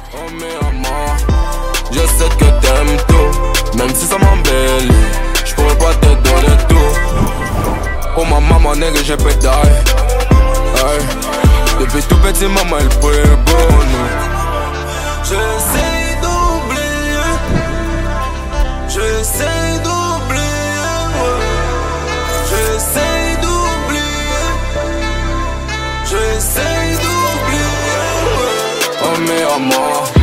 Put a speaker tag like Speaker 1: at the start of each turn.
Speaker 1: Oh mais maman, je sais que t'aimes tout, même si ça m'embellit, j'pourrais pas te donner tout. Oh ma maman nègre j'ai pédale, hey. Depuis tout petit maman elle prie pour nous. J'essaie d'oublier, j'essaie d'oublier, j'essaie d'oublier, j'essaie d'oublier. Oh mais maman,